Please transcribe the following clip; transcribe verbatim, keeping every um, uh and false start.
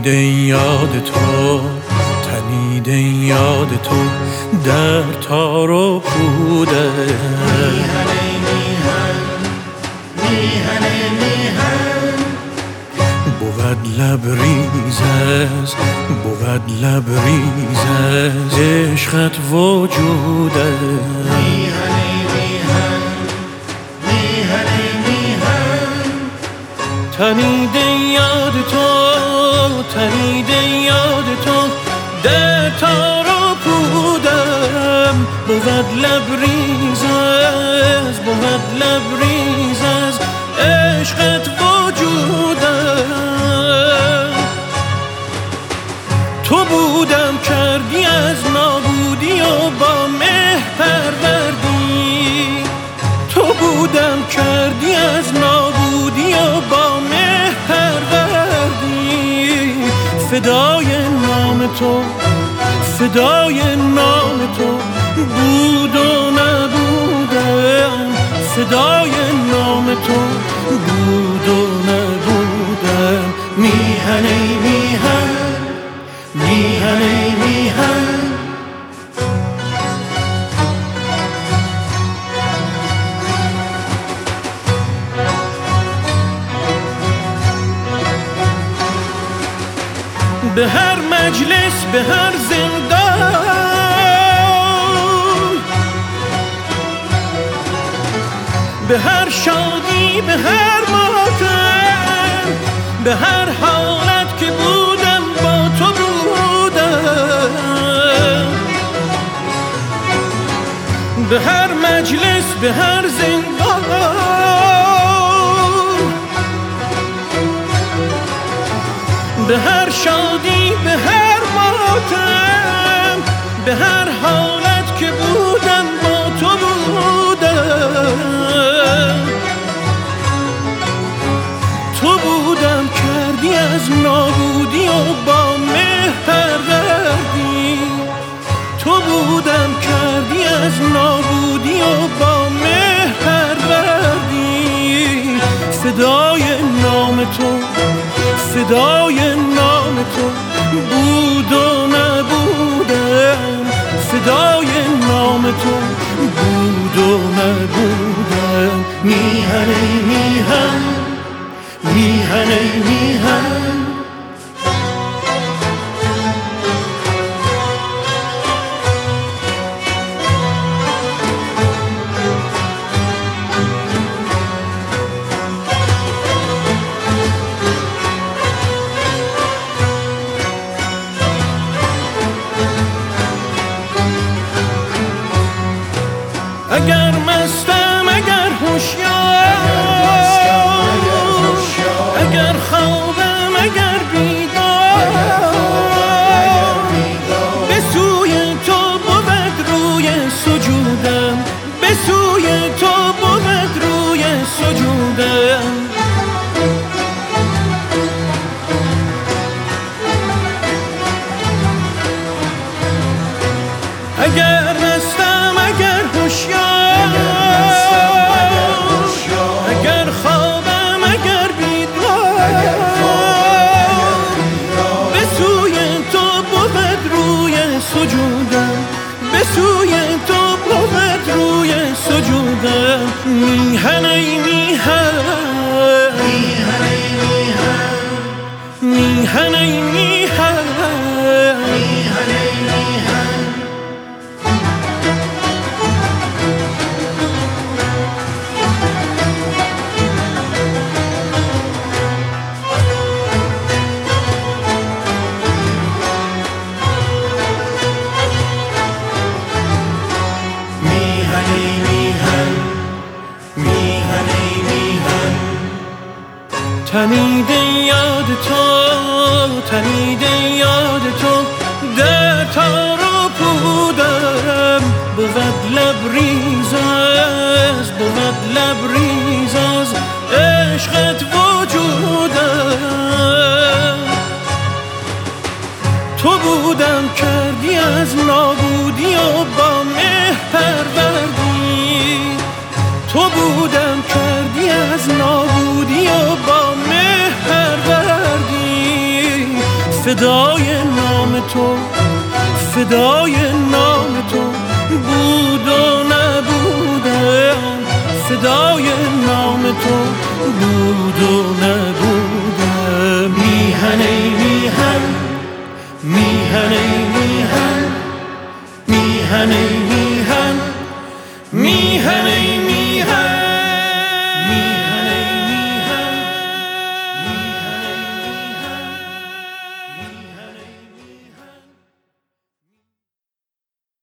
تنیده یاد تو، تنیده یاد تو در تار و پوده. میهنه میهن، میهنه میهن، بود لبریز از، بود لبریز از عشقت وجوده. میهنه میهن، میهنه میهن، تنیده یاد تو، تنیده یاد تو در تار و پودم. بود لبریز از، بود لبریز از عشقت وجودم. تو بودم کردی از نابودی و با مهر پروردی. تو بودم کردی از نابودی و با مهر پروردی. فدای نام تو، فدای نام تو بود و نبودم. فدای نام تو بود و نبودم. میهنه میهن، میهنه میهن، به هر مجلس، به هر زندان، به هر شادی، به هر ماتم، به هر حالت که بودم با تو بودم. به هر مجلس، به هر زندان، به هر شادی، به هر ماتم، به هر حالت که بودم با تو بودم. تو بودم کردی از نابودی و با مهر پروردی. تو بودم کردی از نابودی و با مهر پروردی. فدای نام تو، فدای نام تو بود و نبودم. فدای نام تو بود و نبودم. میهنه میهن، میهنه میهن، اگر مستم، اگر هوشیار، اگر خوابم، اگر بیدار، به سوی تو بود روی سجودم. به سوی تو بود روی سجودم. اگر مستم، اگر هوشیار، اگر خوابم، اگر بیدار، به سوی تو بود روی سجودم. به سوی تو بود روی سجودم. میهنه میهن، میهنه میهن، میهنه میهن، میهنه میهن، تنیده یاد تو، تنیده یاد تو در تار و پودم. بود لبریز از، بود لبریز از عشقت وجودم. تو بودم کردی از نابودی و با مهر پروردی. تو بودم کردی از نابودی و با مهر پروردی. فدای نام تو، فدای نام تو بود و نبودم، فدای نام تو بود و نبودم. میهن ای میهن، میهن ای میهن، میهن ای میهن.